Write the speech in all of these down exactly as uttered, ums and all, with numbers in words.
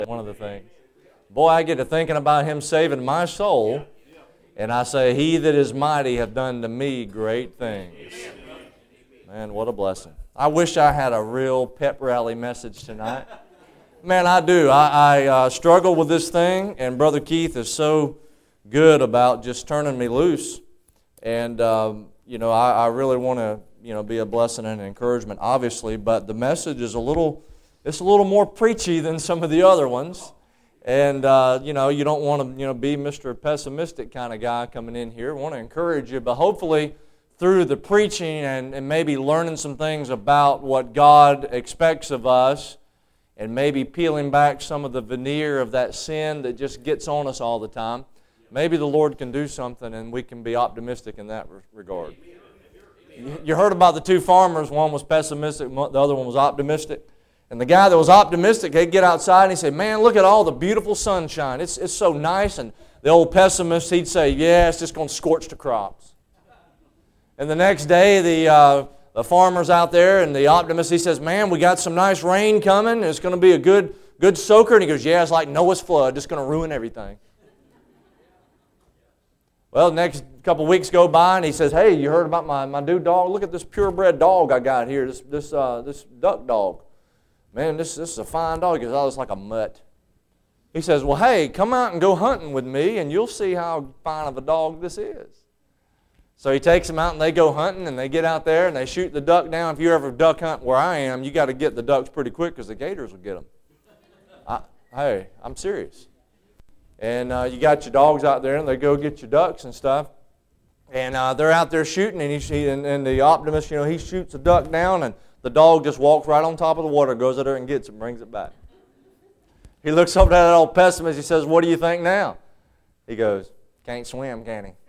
One of the things. Boy, I get to thinking about Him saving my soul, and I say, He that is mighty hath done to me great things. Man, what a blessing. I wish I had a real pep rally message tonight. Man, I do. I, I uh, struggle with this thing, and Brother Keith is so good about just turning me loose. And, um, you know, I, I really want to, you know, be a blessing and an encouragement, obviously, but the message is a little, it's a little more preachy than some of the other ones. And, uh, you know, you don't want to, you know, be Mister Pessimistic kind of guy coming in here. I want to encourage you, but hopefully through the preaching and, and maybe learning some things about what God expects of us and maybe peeling back some of the veneer of that sin that just gets on us all the time, maybe the Lord can do something and we can be optimistic in that regard. You heard about the two farmers. One was pessimistic, the other one was optimistic. And the guy that was optimistic, he'd get outside and he'd say, man, look at all the beautiful sunshine. It's, it's so nice. And the old pessimist, he'd say, yeah, it's just going to scorch the crops. And the next day, the, uh, the farmer's out there, and the optimist, he says, man, we got some nice rain coming. It's going to be a good, good soaker. And he goes, yeah, it's like Noah's flood. It's going to ruin everything. Well, the next couple of weeks go by, and he says, hey, you heard about my, my new dog? Look at this purebred dog I got here, this, this, uh, this duck dog. Man, this, this is a fine dog. He goes, oh, it's like a mutt. He says, well, hey, come out and go hunting with me, and you'll see how fine of a dog this is. So he takes them out, and they go hunting, and they get out there, and they shoot the duck down. If you ever duck hunt where I am, you got to get the ducks pretty quick because the gators will get them. I, hey, I'm serious. And uh, you got your dogs out there, and they go get your ducks and stuff. And uh, they're out there shooting, and, he, and, and the optimist, you know, he shoots the duck down, and the dog just walks right on top of the water, goes out there and gets it, brings it back. He looks up at that old pessimist. He says, what do you think now? He goes, can't swim, can he?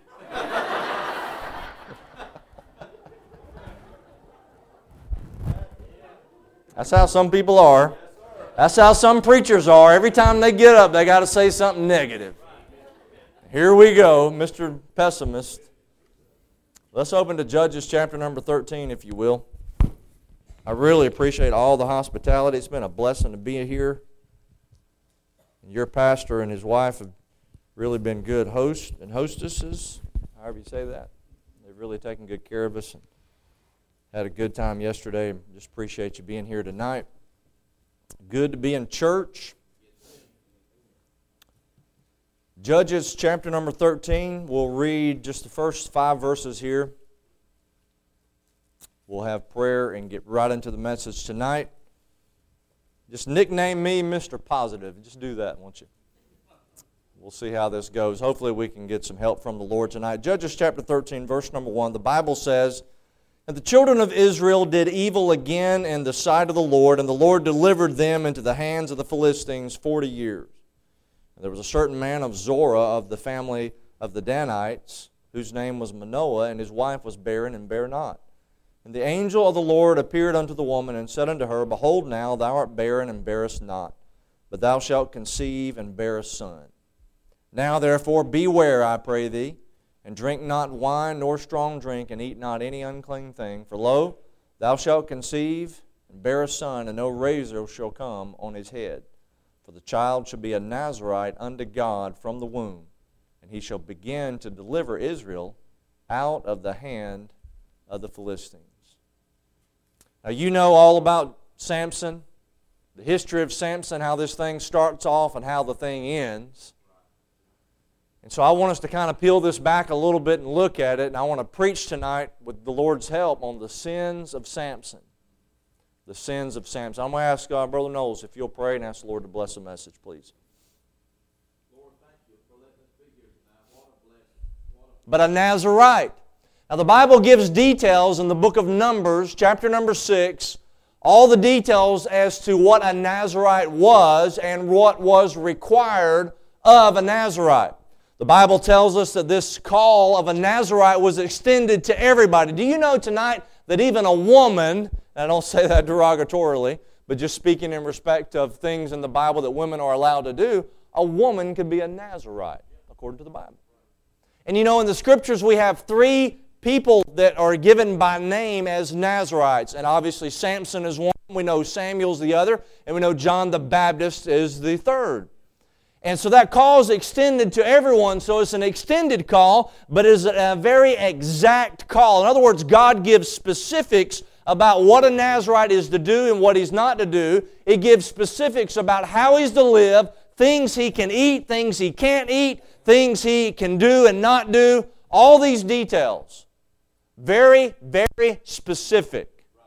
That's how some people are. That's how some preachers are. Every time they get up, they got to say something negative. Here we go, Mister Pessimist. Let's open to Judges chapter number thirteen, if you will. I really appreciate all the hospitality. It's been a blessing to be here. Your pastor and his wife have really been good hosts and hostesses, however you say that. They've really taken good care of us and had a good time yesterday. Just appreciate you being here tonight. Good to be in church. Judges chapter number thirteen. We'll read just the first five verses here. We'll have prayer and get right into the message tonight. Just nickname me Mister Positive. Just do that, won't you? We'll see how this goes. Hopefully we can get some help from the Lord tonight. Judges chapter thirteen, verse number one. The Bible says, and the children of Israel did evil again in the sight of the Lord, and the Lord delivered them into the hands of the Philistines forty years. And there was a certain man of Zorah of the family of the Danites, whose name was Manoah, and his wife was barren and bare not. And the angel of the Lord appeared unto the woman, and said unto her, behold now, thou art barren and bearest not, but thou shalt conceive and bear a son. Now therefore beware, I pray thee, and drink not wine nor strong drink, and eat not any unclean thing. For lo, thou shalt conceive and bear a son, and no razor shall come on his head. For the child shall be a Nazarite unto God from the womb, and he shall begin to deliver Israel out of the hand of the Philistines. Now you know all about Samson, the history of Samson, how this thing starts off and how the thing ends. And so I want us to kind of peel this back a little bit and look at it, and I want to preach tonight with the Lord's help on the sins of Samson. The sins of Samson. I'm going to ask uh, Brother Knowles if you'll pray and ask the Lord to bless the message, please. Lord, thank you for letting us be here tonight. What a blessing. What a But a Nazarite. Now the Bible gives details in the book of Numbers, chapter number six, all the details as to what a Nazarite was and what was required of a Nazarite. The Bible tells us that this call of a Nazarite was extended to everybody. Do you know tonight that even a woman, and I don't say that derogatorily, but just speaking in respect of things in the Bible that women are allowed to do, a woman could be a Nazarite, according to the Bible. And you know, in the Scriptures we have three people that are given by name as Nazarites. And obviously Samson is one, we know Samuel's the other, and we know John the Baptist is the third. And so that call is extended to everyone, so it's an extended call, but it's a very exact call. In other words, God gives specifics about what a Nazarite is to do and what he's not to do. It gives specifics about how he's to live, things he can eat, things he can't eat, things he can do and not do, all these details. Very, very specific.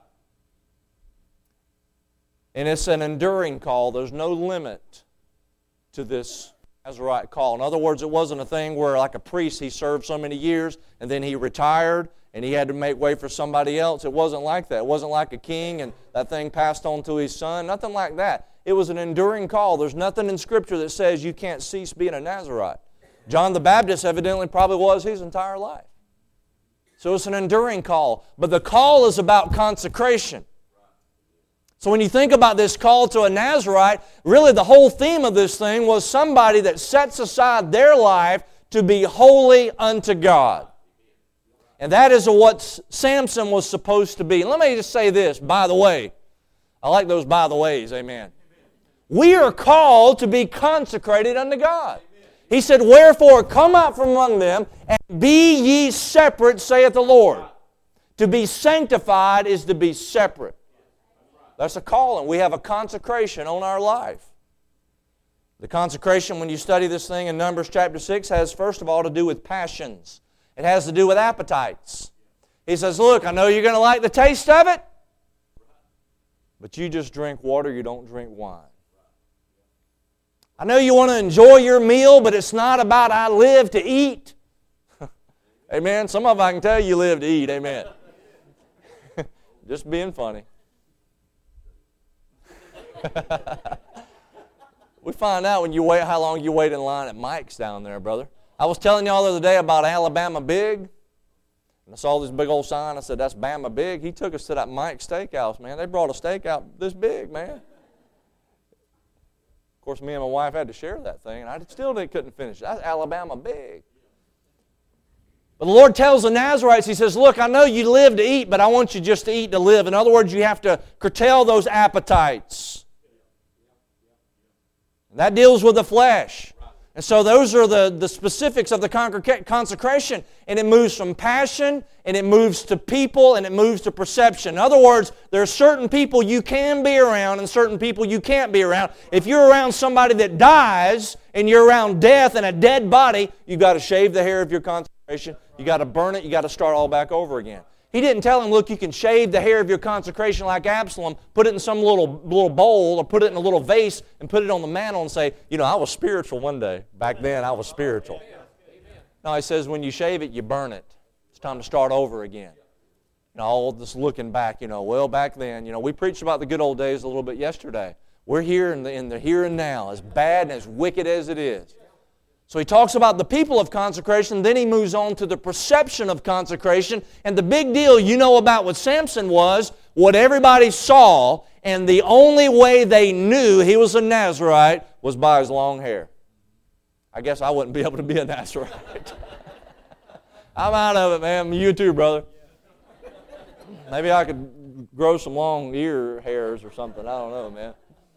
And it's an enduring call. There's no limit to this Nazarite call. In other words, it wasn't a thing where like a priest, he served so many years and then he retired and he had to make way for somebody else. It wasn't like that. It wasn't like a king and that thing passed on to his son. Nothing like that. It was an enduring call. There's nothing in Scripture that says you can't cease being a Nazarite. John the Baptist evidently probably was his entire life. So it's an enduring call. But the call is about consecration. So when you think about this call to a Nazarite, really the whole theme of this thing was somebody that sets aside their life to be holy unto God. And that is what Samson was supposed to be. Let me just say this, by the way. I like those by the ways, amen. We are called to be consecrated unto God. He said, wherefore come out from among them, and be ye separate, saith the Lord. To be sanctified is to be separate. That's a calling. We have a consecration on our life. The consecration, when you study this thing in Numbers chapter six, has first of all to do with passions. It has to do with appetites. He says, look, I know you're going to like the taste of it, but you just drink water, you don't drink wine. I know you want to enjoy your meal, but it's not about I live to eat. Amen. Some of you I can tell you live to eat. Amen. Just being funny. We find out when you wait how long you wait in line at Mike's down there, brother. I was telling y'all the other day about Alabama Big. And I saw this big old sign. I said, that's Bama Big. He took us to that Mike's Steakhouse, man. They brought a steak out this big, man. Of course, me and my wife had to share that thing, and I still couldn't finish it. That's Alabama Big. But the Lord tells the Nazarites, He says, look, I know you live to eat, but I want you just to eat to live. In other words, you have to curtail those appetites. And that deals with the flesh. And so those are the, the specifics of the consecration. And it moves from passion, and it moves to people, and it moves to perception. In other words, there are certain people you can be around and certain people you can't be around. If you're around somebody that dies and you're around death and a dead body, you've got to shave the hair of your consecration. You've got to burn it. You've got to start all back over again. He didn't tell him, look, you can shave the hair of your consecration like Absalom, put it in some little, little bowl or put it in a little vase and put it on the mantle and say, you know, I was spiritual one day. Back then, I was spiritual. No, he says when you shave it, you burn it. It's time to start over again. And all this looking back, you know, well, back then, you know, we preached about the good old days a little bit yesterday. We're here in the, in the here and now, as bad and as wicked as it is. So he talks about the people of consecration, then he moves on to the perception of consecration. And the big deal you know about with Samson was what everybody saw, and the only way they knew he was a Nazarite was by his long hair. I guess I wouldn't be able to be a Nazarite. I'm out of it, man. You too, brother. Maybe I could grow some long ear hairs or something. I don't know, man.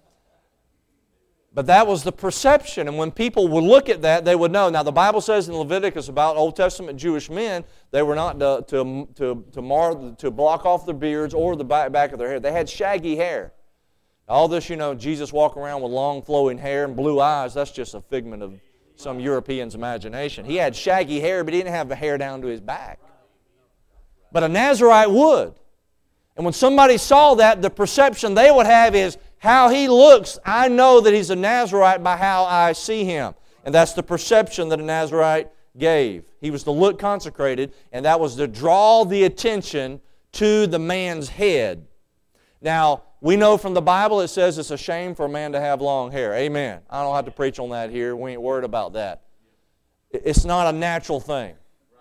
But that was the perception, and when people would look at that, they would know. Now, the Bible says in Leviticus about Old Testament Jewish men, they were not to, to, to, to, mar, to block off their beards or the back, back of their hair. They had shaggy hair. All this, you know, Jesus walking around with long flowing hair and blue eyes, that's just a figment of some European's imagination. He had shaggy hair, but he didn't have the hair down to his back. But a Nazarite would. And when somebody saw that, the perception they would have is, how he looks, I know that he's a Nazarite by how I see him. And that's the perception that a Nazarite gave. He was to look consecrated, and that was to draw the attention to the man's head. Now, we know from the Bible it says it's a shame for a man to have long hair. Amen. I don't have to preach on that here. We ain't worried about that. It's not a natural thing.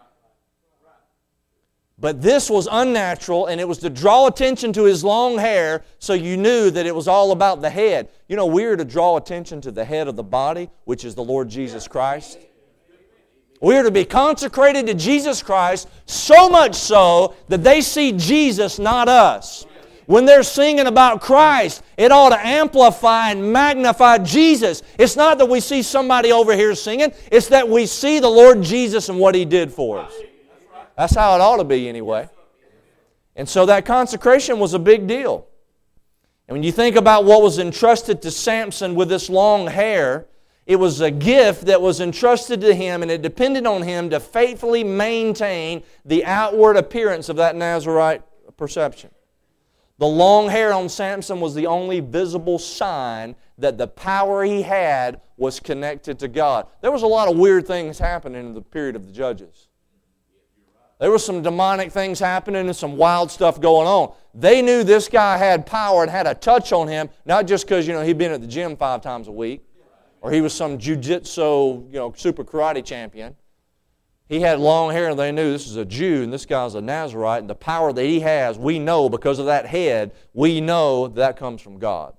But this was unnatural, and it was to draw attention to his long hair so you knew that it was all about the head. You know, we are to draw attention to the head of the body, which is the Lord Jesus Christ. We are to be consecrated to Jesus Christ, so much so that they see Jesus, not us. When they're singing about Christ, it ought to amplify and magnify Jesus. It's not that we see somebody over here singing, it's that we see the Lord Jesus and what He did for us. That's how it ought to be anyway. And so that consecration was a big deal. And when you think about what was entrusted to Samson with this long hair, it was a gift that was entrusted to him, and it depended on him to faithfully maintain the outward appearance of that Nazirite perception. The long hair on Samson was the only visible sign that the power he had was connected to God. There was a lot of weird things happening in the period of the Judges. There were some demonic things happening and some wild stuff going on. They knew this guy had power and had a touch on him, not just because, you know, he'd been at the gym five times a week, or he was some jiu-jitsu, you know, super karate champion. He had long hair, and they knew this is a Jew, and this guy's a Nazirite, and the power that he has, we know because of that head, we know that comes from God.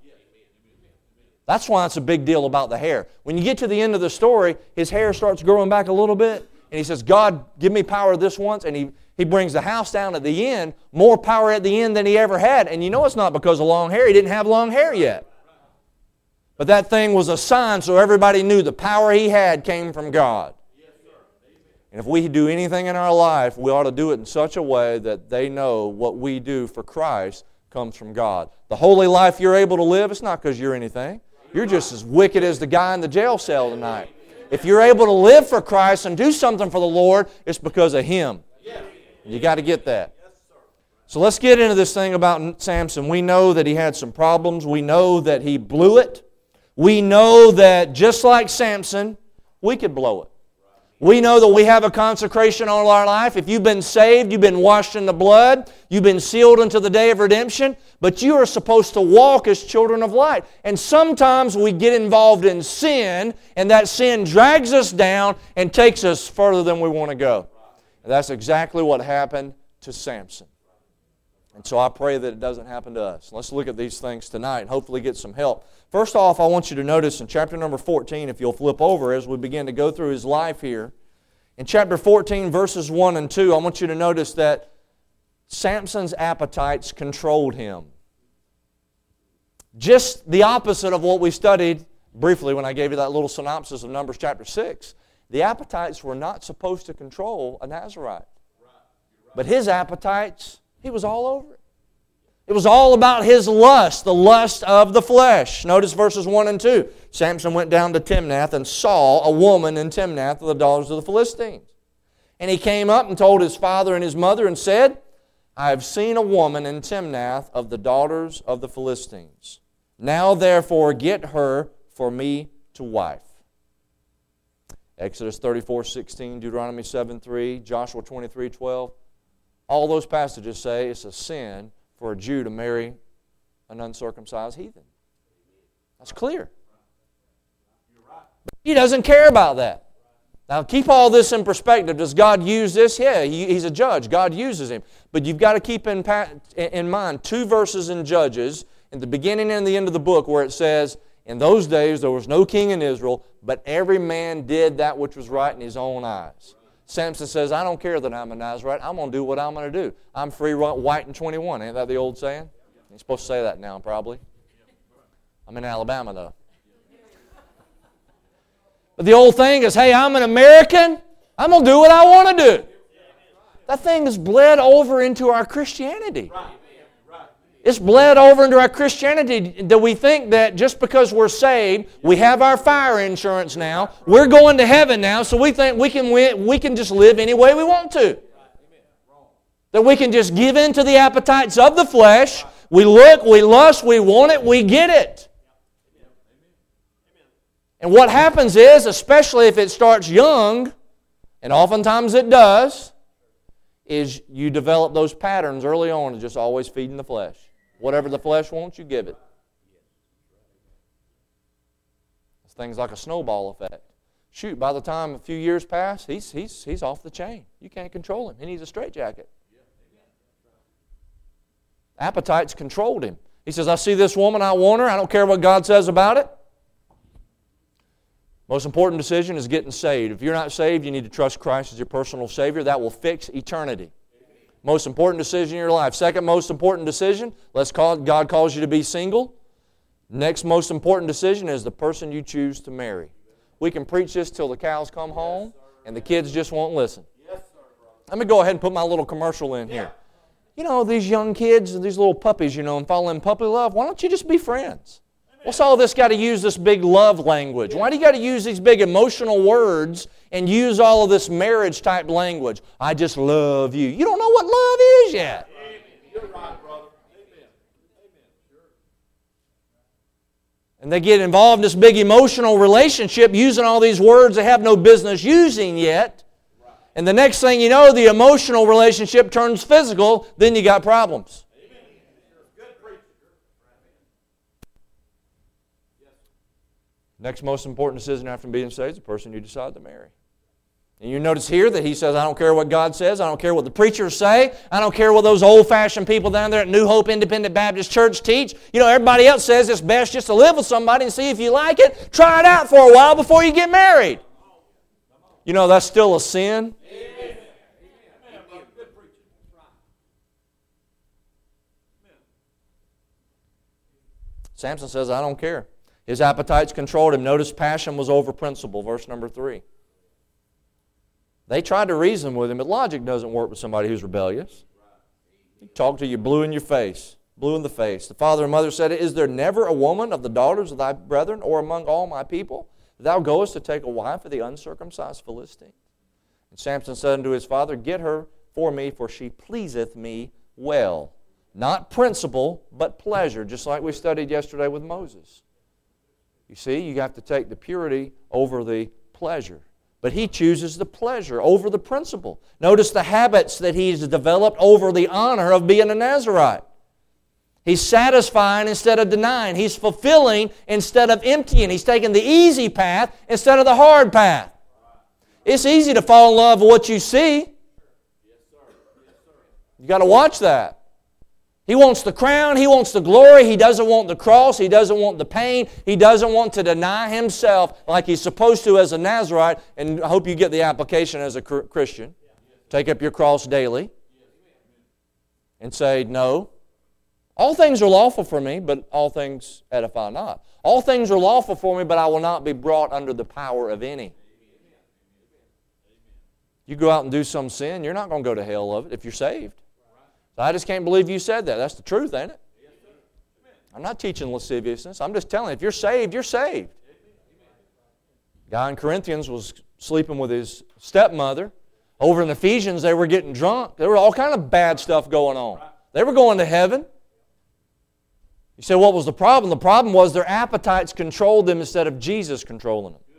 That's why it's a big deal about the hair. When you get to the end of the story, his hair starts growing back a little bit, and he says, God, give me power this once, and he, he brings the house down at the end, more power at the end than he ever had, and you know it's not because of long hair. He didn't have long hair yet. But that thing was a sign so everybody knew the power he had came from God. And if we do anything in our life, we ought to do it in such a way that they know what we do for Christ comes from God. The holy life you're able to live, it's not because you're anything. You're just as wicked as the guy in the jail cell tonight. If you're able to live for Christ and do something for the Lord, it's because of Him. You got to get that. So let's get into this thing about Samson. We know that he had some problems. We know that he blew it. We know that just like Samson, we could blow it. We know that we have a consecration on our life. If you've been saved, you've been washed in the blood, you've been sealed unto the day of redemption, but you are supposed to walk as children of light. And sometimes we get involved in sin, and that sin drags us down and takes us further than we want to go. And that's exactly what happened to Samson. And so I pray that it doesn't happen to us. Let's look at these things tonight and hopefully get some help. First off, I want you to notice in chapter number fourteen, if you'll flip over as we begin to go through his life here. In chapter fourteen, verses one and two, I want you to notice that Samson's appetites controlled him. Just the opposite of what we studied briefly when I gave you that little synopsis of Numbers chapter six. The appetites were not supposed to control a Nazirite. But his appetites, he was all over it. It was all about his lust, the lust of the flesh. Notice verses one and two. Samson went down to Timnath and saw a woman in Timnath of the daughters of the Philistines. And he came up and told his father and his mother and said, I have seen a woman in Timnath of the daughters of the Philistines. Now therefore get her for me to wife. Exodus thirty-four sixteen, Deuteronomy seven three, Joshua twenty-three twelve. All those passages say it's a sin for a Jew to marry an uncircumcised heathen. That's clear. But he doesn't care about that. Now keep all this in perspective. Does God use this? Yeah, He's a judge. God uses him. But you've got to keep in, in mind two verses in Judges, in the beginning and the end of the book, where it says, in those days there was no king in Israel, but every man did that which was right in his own eyes. Samson says, I don't care that I'm a Nazirite. I'm going to do what I'm going to do. I'm free, white, and twenty-one. Ain't that the old saying? You're supposed to say that now, probably. I'm in Alabama, though. But the old thing is, hey, I'm an American. I'm going to do what I want to do. That thing is bled over into our Christianity. It's bled over into our Christianity that we think that just because we're saved, we have our fire insurance now, we're going to heaven now, so we think we can win, we can just live any way we want to. That we can just give in to the appetites of the flesh. We look, we lust, we want it, we get it. And what happens is, especially if it starts young, and oftentimes it does, is you develop those patterns early on of just always feeding the flesh. Whatever the flesh wants, you give it. It's things like a snowball effect. Shoot, by the time a few years pass, he's, he's, he's off the chain. You can't control him. He needs a straitjacket. Appetites controlled him. He says, I see this woman, I want her. I don't care what God says about it. Most important decision is getting saved. If you're not saved, you need to trust Christ as your personal Savior. That will fix eternity. Most important decision in your life. Second most important decision, let's call it, God calls you to be single. Next most important decision is the person you choose to marry. We can preach this till the cows come home and the kids just won't listen. Let me go ahead and put my little commercial in here. You know, these young kids and these little puppies, you know, and fall in puppy love, why don't you just be friends? What's all this got to use this big love language? Why do you got to use these big emotional words and use all of this marriage type language? I just love you. You don't know what love is yet. You're right, brother. Amen. Amen. And they get involved in this big emotional relationship using all these words they have no business using yet. And the next thing you know, the emotional relationship turns physical, then you got problems. Next most important decision after being saved is the person you decide to marry. And you notice here that he says, I don't care what God says, I don't care what the preachers say, I don't care what those old-fashioned people down there at New Hope Independent Baptist Church teach. You know, everybody else says it's best just to live with somebody and see if you like it. Try it out for a while before you get married. You know, that's still a sin. Amen. Samson says, I don't care. His appetites controlled him. Notice passion was over principle, verse number three. They tried to reason with him, but logic doesn't work with somebody who's rebellious. He talked to you blue in your face, blue in the face. The father and mother said, Is there never a woman of the daughters of thy brethren or among all my people? Thou goest to take a wife of the uncircumcised Philistine. And Samson said unto his father, Get her for me, for she pleaseth me well. Not principle, but pleasure, just like we studied yesterday with Moses. You see, you have to take the purity over the pleasure. But he chooses the pleasure over the principle. Notice the habits that he's developed over the honor of being a Nazirite. He's satisfying instead of denying. He's fulfilling instead of emptying. He's taking the easy path instead of the hard path. It's easy to fall in love with what you see. You've got to watch that. He wants the crown. He wants the glory. He doesn't want the cross. He doesn't want the pain. He doesn't want to deny himself like he's supposed to as a Nazirite. And I hope you get the application as a Christian. Take up your cross daily and say, no. All things are lawful for me, but all things edify not. All things are lawful for me, but I will not be brought under the power of any. You go out and do some sin, you're not going to go to hell of it if you're saved. I just can't believe you said that. That's the truth, ain't it? I'm not teaching lasciviousness. I'm just telling you, if you're saved, you're saved. The guy in Corinthians was sleeping with his stepmother. Over in Ephesians, they were getting drunk. There were all kind of bad stuff going on. They were going to heaven. You say, what was the problem? The problem was their appetites controlled them instead of Jesus controlling them.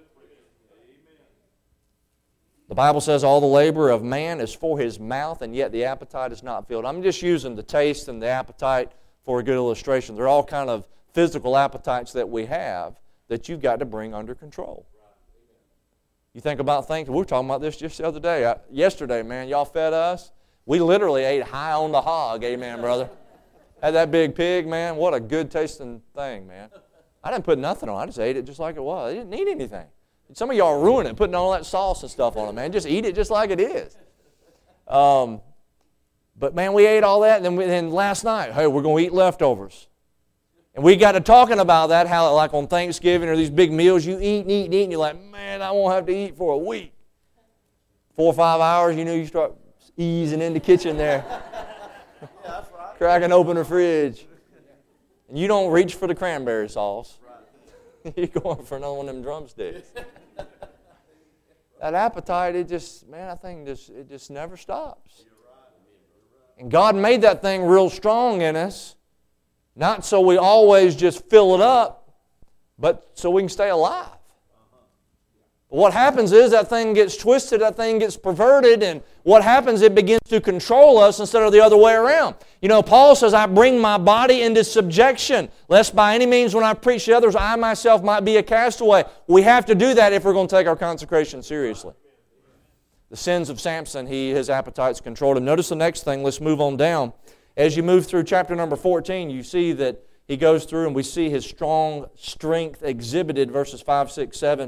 The Bible says all the labor of man is for his mouth, and yet the appetite is not filled. I'm just using the taste and the appetite for a good illustration. They're all kind of physical appetites that we have that you've got to bring under control. You think about things. We were talking about this just the other day. I, yesterday, man, y'all fed us. We literally ate high on the hog. Amen, brother. Had that big pig, man. What a good tasting thing, man. I didn't put nothing on it. I just ate it just like it was. I didn't need anything. Some of y'all ruin it, putting all that sauce and stuff on it, man. Just eat it just like it is. Um, but, man, we ate all that, and then, we, then last night, hey, we're going to eat leftovers. And we got to talking about that, how like on Thanksgiving or these big meals, you eat and eat and eat, and you're like, man, I won't have to eat for a week. Four or five hours, you know, you start easing in the kitchen there. Yeah, that's right. Cracking open the fridge. And you don't reach for the cranberry sauce. You're going for another one of them drumsticks. That appetite, it just, man, I think just, it just never stops. And God made that thing real strong in us, not so we always just fill it up, but so we can stay alive. But what happens is that thing gets twisted, that thing gets perverted, and what happens, it begins to control us instead of the other way around. You know, Paul says, I bring my body into subjection, lest by any means when I preach to others, I myself might be a castaway. We have to do that if we're going to take our consecration seriously. The sins of Samson, he his appetites controlled him. Notice the next thing. Let's move on down. As you move through chapter number fourteen, you see that he goes through and we see his strong strength exhibited, verses five, six, seven.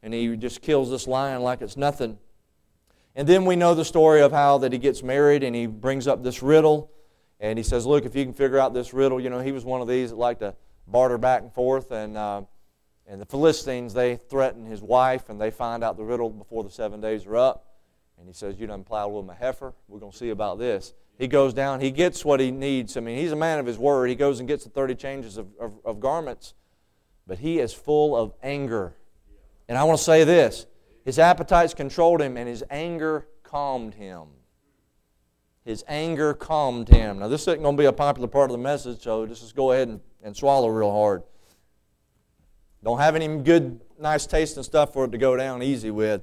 and he just kills this lion like it's nothing. And then we know the story of how that he gets married, and he brings up this riddle, and he says, look, if you can figure out this riddle, you know, he was one of these that liked to barter back and forth, and uh, and the Philistines, they threaten his wife, and they find out the riddle before the seven days are up. And he says, you done plowed with my heifer. We're going to see about this. He goes down. He gets what he needs. I mean, he's a man of his word. He goes and gets the thirty changes of, of, of garments. But he is full of anger. And I want to say this. His appetites controlled him, and his anger calmed him. His anger calmed him. Now, this isn't going to be a popular part of the message, so just, just go ahead and, and swallow real hard. Don't have any good, nice taste and stuff for it to go down easy with.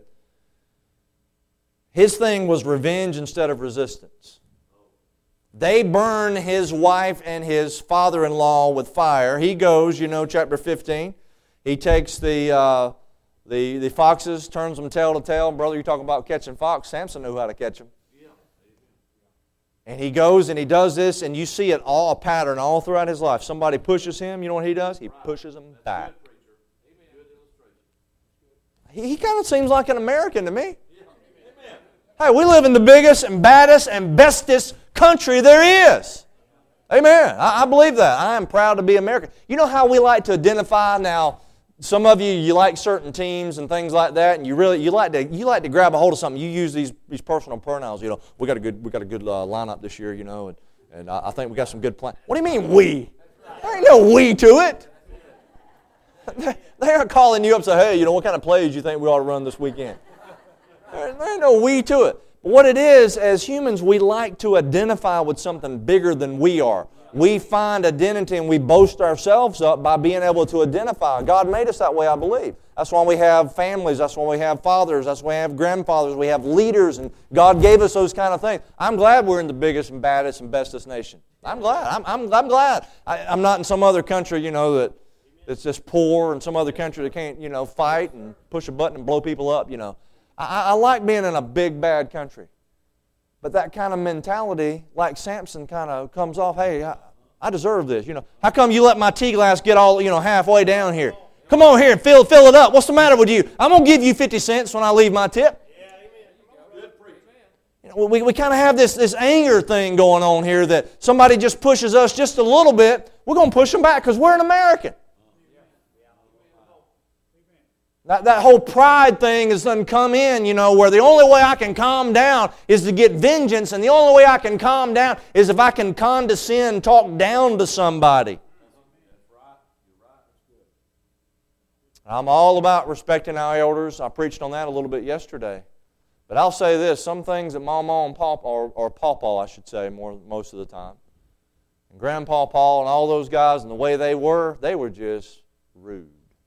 His thing was revenge instead of resistance. They burn his wife and his father-in-law with fire. He goes, you know, chapter fifteen. He takes the, uh, the, the foxes, turns them tail to tail. Brother, you're talking about catching fox. Samson knew how to catch them. And he goes and he does this, and you see it all, a pattern all throughout his life. Somebody pushes him, you know what he does? He pushes them back. He, he kind of seems like an American to me. Hey, we live in the biggest and baddest and bestest country there is. Amen. I, I believe that. I am proud to be American. You know how we like to identify now? Some of you, you like certain teams and things like that, and you really you like to you like to grab a hold of something. You use these these personal pronouns. You know, we got a good we got a good uh, lineup this year. You know, and, and I, I think we got some good plans. What do you mean we? There ain't no we to it. They aren't calling you up and say, hey, you know, what kind of plays you think we ought to run this weekend? There, there ain't no we to it. But what it is, as humans, we like to identify with something bigger than we are. We find identity and we boast ourselves up by being able to identify. God made us that way, I believe. That's why we have families. That's why we have fathers. That's why we have grandfathers. We have leaders, and God gave us those kind of things. I'm glad we're in the biggest and baddest and bestest nation. I'm glad. I'm, I'm, I'm glad. I, I'm not in some other country, you know, that that's just poor, and some other country that can't, you know, fight and push a button and blow people up, you know. I, I like being in a big, bad country. But that kind of mentality, like Samson, kind of comes off, hey, I, I deserve this. You know, how come you let my tea glass get all, you know, halfway down here? Come on here and fill, fill it up. What's the matter with you? I'm going to give you fifty cents when I leave my tip. You know, we we kind of have this, this anger thing going on here that somebody just pushes us just a little bit. We're going to push them back because we're an American. That, that whole pride thing has done come in, you know, where the only way I can calm down is to get vengeance, and the only way I can calm down is if I can condescend, talk down to somebody. I'm all about respecting our elders. I preached on that a little bit yesterday. But I'll say this, some things that Mama and Papa, or, or Pawpaw, I should say, more most of the time, and Grandpa Paul and all those guys and the way they were, they were just rude.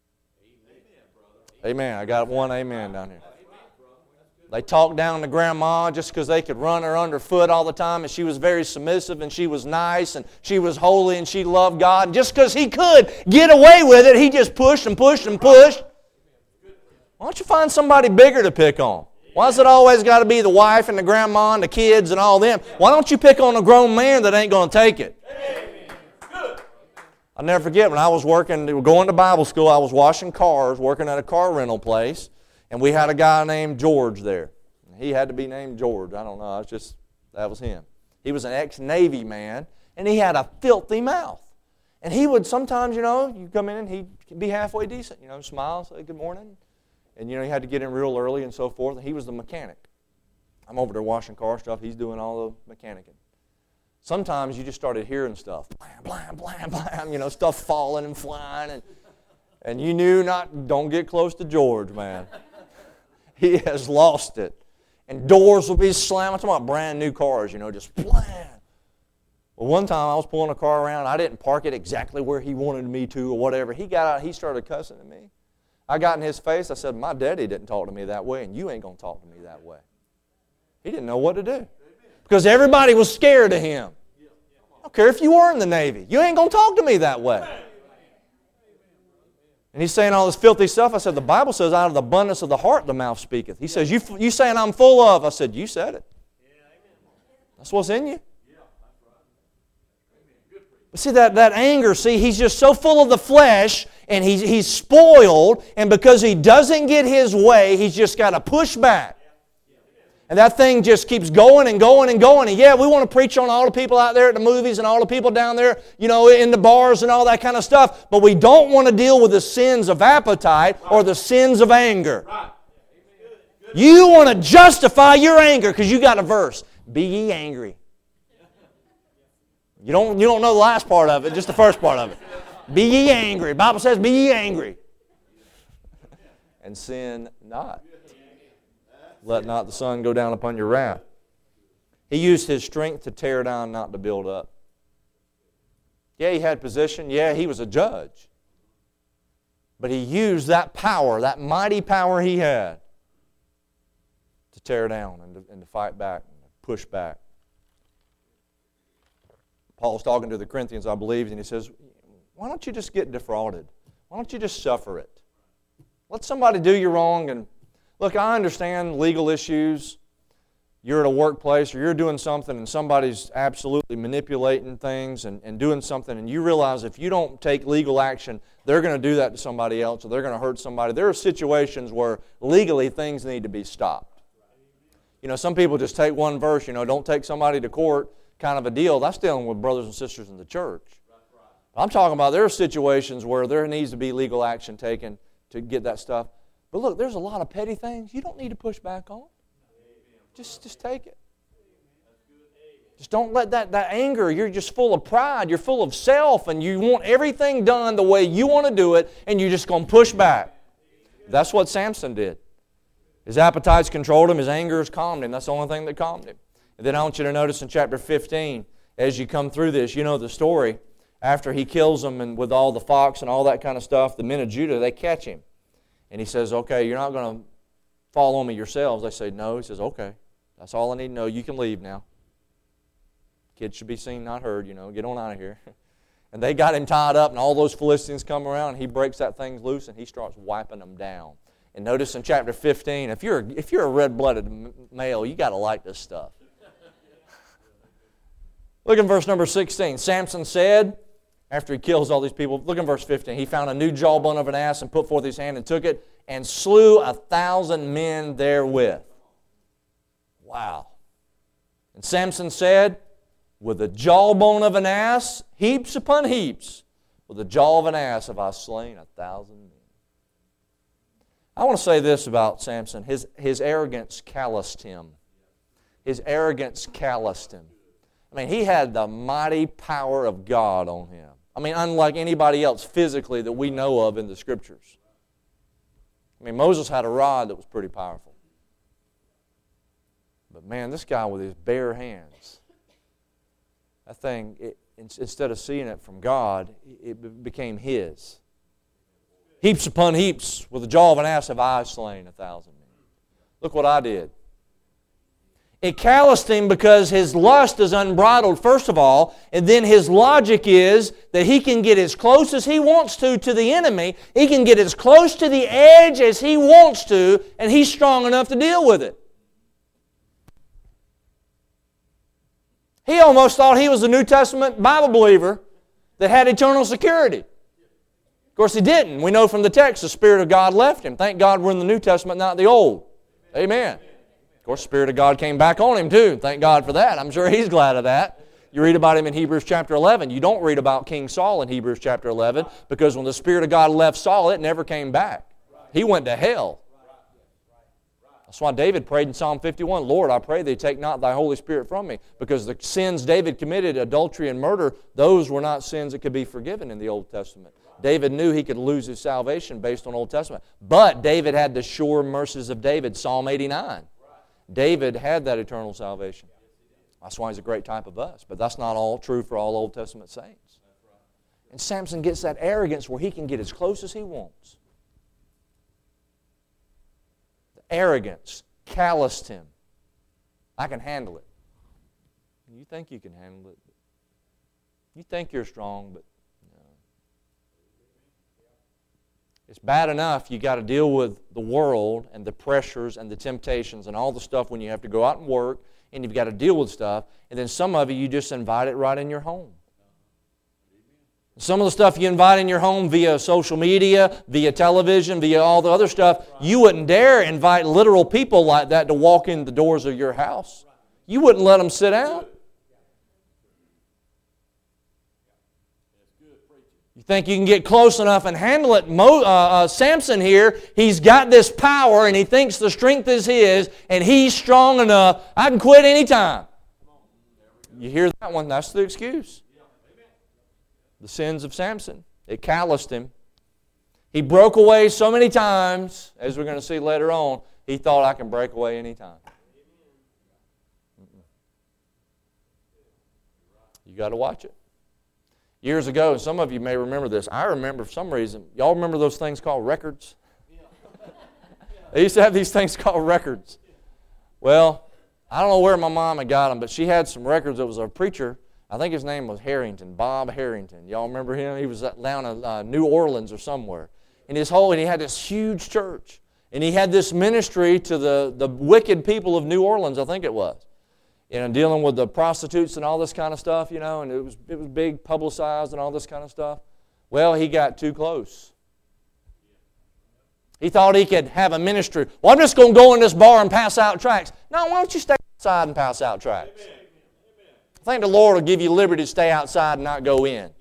Amen. I got one amen down here. They talked down to Grandma just because they could run her underfoot all the time, and she was very submissive, and she was nice, and she was holy, and she loved God. And just because he could get away with it, he just pushed and pushed and pushed. Why don't you find somebody bigger to pick on? Why has it always got to be the wife and the grandma and the kids and all them? Why don't you pick on a grown man that ain't going to take it? I'll never forget when I was working, going to Bible school, I was washing cars, working at a car rental place, and we had a guy named George there. He had to be named George. I don't know. It's just, that was him. He was an ex-Navy man, and he had a filthy mouth. And he would sometimes, you know, you come in and he'd be halfway decent, you know, smile, say good morning. And, you know, he had to get in real early and so forth. And he was the mechanic. I'm over there washing car stuff. He's doing all the mechanicking. Sometimes you just started hearing stuff, blam, blam, blam, blam, you know, stuff falling and flying, and and you knew not, don't get close to George, man. He has lost it. And doors will be slammed. I'm talking about brand new cars, you know, just blam. Well, one time I was pulling a car around. I didn't park it exactly where he wanted me to or whatever. He got out, he started cussing at me. I got in his face. I said, my daddy didn't talk to me that way, and you ain't going to talk to me that way. He didn't know what to do. Because everybody was scared of him. I don't care if you were in the Navy. You ain't going to talk to me that way. And he's saying all this filthy stuff. I said, the Bible says out of the abundance of the heart the mouth speaketh. He says, you, you saying I'm full of? I said, you said it. That's what's in you. But see, that, that anger, see, he's just so full of the flesh, and he's, he's spoiled, and because he doesn't get his way, he's just got to push back. And that thing just keeps going and going and going. And yeah, we want to preach on all the people out there at the movies and all the people down there, you know, in the bars and all that kind of stuff. But we don't want to deal with the sins of appetite or the sins of anger. You want to justify your anger because you got a verse. Be ye angry. You don't, you don't know the last part of it, just the first part of it. Be ye angry. The Bible says, be ye angry. And sin not. Let not the sun go down upon your wrath. He used his strength to tear down, not to build up. Yeah, he had position. Yeah, he was a judge. But he used that power, that mighty power he had, to tear down and to, and to fight back and to push back. Paul's talking to the Corinthians, I believe, and he says, why don't you just get defrauded? Why don't you just suffer it? Let somebody do you wrong. And look, I understand legal issues. You're at a workplace or you're doing something and somebody's absolutely manipulating things and, and doing something, and you realize if you don't take legal action, they're going to do that to somebody else or they're going to hurt somebody. There are situations where legally things need to be stopped. You know, some people just take one verse, you know, don't take somebody to court kind of a deal. That's dealing with brothers and sisters in the church. I'm talking about there are situations where there needs to be legal action taken to get that stuff. But look, there's a lot of petty things you don't need to push back on. Just, just take it. Just don't let that, that anger, you're just full of pride, you're full of self, and you want everything done the way you want to do it, and you're just going to push back. That's what Samson did. His appetites controlled him, his anger has calmed him. That's the only thing that calmed him. And then I want you to notice in chapter fifteen, as you come through this, you know the story. After he kills them and with all the fox and all that kind of stuff, the men of Judah, they catch him. And he says, okay, you're not going to fall on me yourselves. They say, no. He says, okay, that's all I need to know. You can leave now. Kids should be seen, not heard, you know. Get on out of here. And they got him tied up, and all those Philistines come around, and he breaks that thing loose, and he starts wiping them down. And notice in chapter fifteen, if you're, if you're a red-blooded male, you got to like this stuff. Look in verse number sixteen. Samson said, after he kills all these people, look in verse fifteen. He found a new jawbone of an ass and put forth his hand and took it and slew a thousand men therewith. Wow. And Samson said, with the jawbone of an ass, heaps upon heaps, with the jaw of an ass have I slain a thousand men. I want to say this about Samson. His, his arrogance calloused him. His arrogance calloused him. I mean, he had the mighty power of God on him. I mean, unlike anybody else physically that we know of in the Scriptures. I mean, Moses had a rod that was pretty powerful. But man, this guy with his bare hands, that thing, it, instead of seeing it from God, it became his. Heaps upon heaps, with the jaw of an ass have I slain a thousand men. Look what I did. It calloused him because his lust is unbridled, first of all, and then his logic is that he can get as close as he wants to to the enemy. He can get as close to the edge as he wants to, and he's strong enough to deal with it. He almost thought he was a New Testament Bible believer that had eternal security. Of course, he didn't. We know from the text the Spirit of God left him. Thank God we're in the New Testament, not the Old. Amen. Of course, the Spirit of God came back on him too. Thank God for that. I'm sure he's glad of that. You read about him in Hebrews chapter eleven. You don't read about King Saul in Hebrews chapter eleven because when the Spirit of God left Saul, it never came back. He went to hell. That's why David prayed in Psalm fifty-one, Lord, I pray thee take not thy Holy Spirit from me. Because the sins David committed, adultery and murder, those were not sins that could be forgiven in the Old Testament. David knew he could lose his salvation based on Old Testament. But David had the sure mercies of David, Psalm eighty-nine. David had that eternal salvation. That's why he's a great type of us. But that's not all true for all Old Testament saints. And Samson gets that arrogance where he can get as close as he wants. The arrogance calloused him. I can handle it. You think you can handle it. You think you're strong, but no. It's bad enough you got to deal with the world and the pressures and the temptations and all the stuff when you have to go out and work and you've got to deal with stuff. And then some of you, you just invite it right in your home. Some of the stuff you invite in your home via social media, via television, via all the other stuff, you wouldn't dare invite literal people like that to walk in the doors of your house. You wouldn't let them sit down. You think you can get close enough and handle it? Mo, uh, uh, Samson here, he's got this power and he thinks the strength is his and he's strong enough. I can quit anytime. You hear that one? That's the excuse. The sins of Samson. It calloused him. He broke away so many times, as we're going to see later on, he thought, I can break away anytime. You got to watch it. Years ago, and some of you may remember this, I remember for some reason, y'all remember those things called records? They used to have these things called records. Well, I don't know where my mom had got them, but she had some records. It was a preacher. I think his name was Harrington, Bob Harrington. Y'all remember him? He was down in uh, New Orleans or somewhere. And his whole, and he had this huge church. And he had this ministry to the, the wicked people of New Orleans, I think it was. You know, dealing with the prostitutes and all this kind of stuff, you know, and it was it was big, publicized and all this kind of stuff. Well, he got too close. He thought he could have a ministry. Well, I'm just going to go in this bar and pass out tracts. No, why don't you stay outside and pass out tracts? Amen. I think the Lord will give you liberty to stay outside and not go in.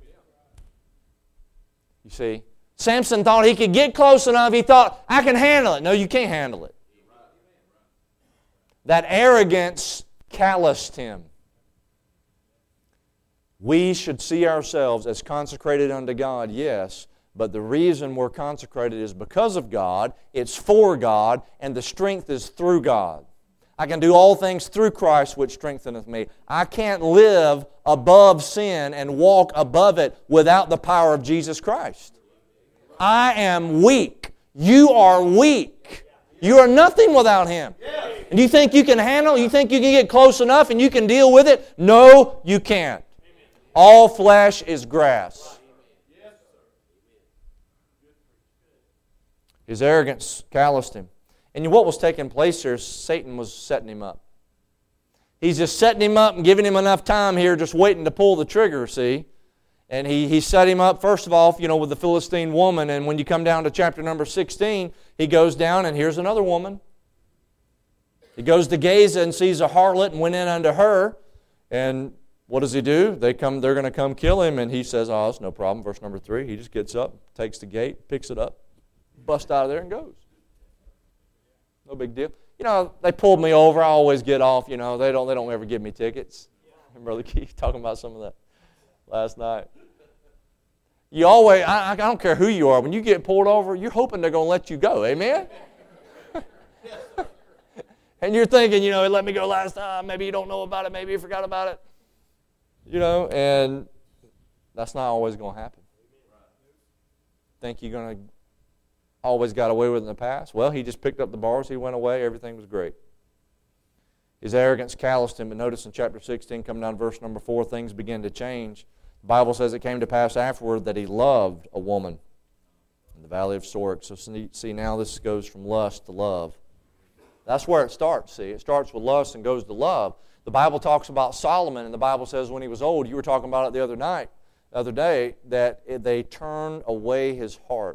You see, Samson thought he could get close enough. He thought, I can handle it. No, you can't handle it. That arrogance calloused him. We should see ourselves as consecrated unto God, yes, but the reason we're consecrated is because of God, it's for God, and the strength is through God. I can do all things through Christ which strengtheneth me. I can't live above sin and walk above it without the power of Jesus Christ. I am weak. You are weak. You are nothing without Him. And you think you can handle, you think you can get close enough and you can deal with it? No, you can't. All flesh is grass. His arrogance calloused him. And what was taking place here, Satan was setting him up. He's just setting him up and giving him enough time here, just waiting to pull the trigger, see? And he, he set him up, first of all, you know, with the Philistine woman. And when you come down to chapter number sixteen, he goes down and here's another woman. He goes to Gaza and sees a harlot and went in unto her. And what does he do? They come, they're going to come kill him. And he says, oh, it's no problem. Verse number three, he just gets up, takes the gate, picks it up, busts out of there and goes. No big deal. You know, they pulled me over. I always get off, you know. They don't they don't ever give me tickets. Brother Keith talking about some of that last night. You always, I, I don't care who you are, when you get pulled over, you're hoping they're going to let you go. Amen? And you're thinking, you know, let me go last time. Maybe you don't know about it. Maybe you forgot about it. You know, and that's not always going to happen. Think you're going to always got away with it in the past? Well, he just picked up the bars, he went away, everything was great. His arrogance calloused him, but notice in chapter sixteen, coming down to verse number four, things begin to change. The Bible says it came to pass afterward that he loved a woman in the valley of Sorek. So see, now this goes from lust to love. That's where it starts, see. It starts with lust and goes to love. The Bible talks about Solomon, and the Bible says when he was old, you were talking about it the other night, the other day, that they turned away his heart.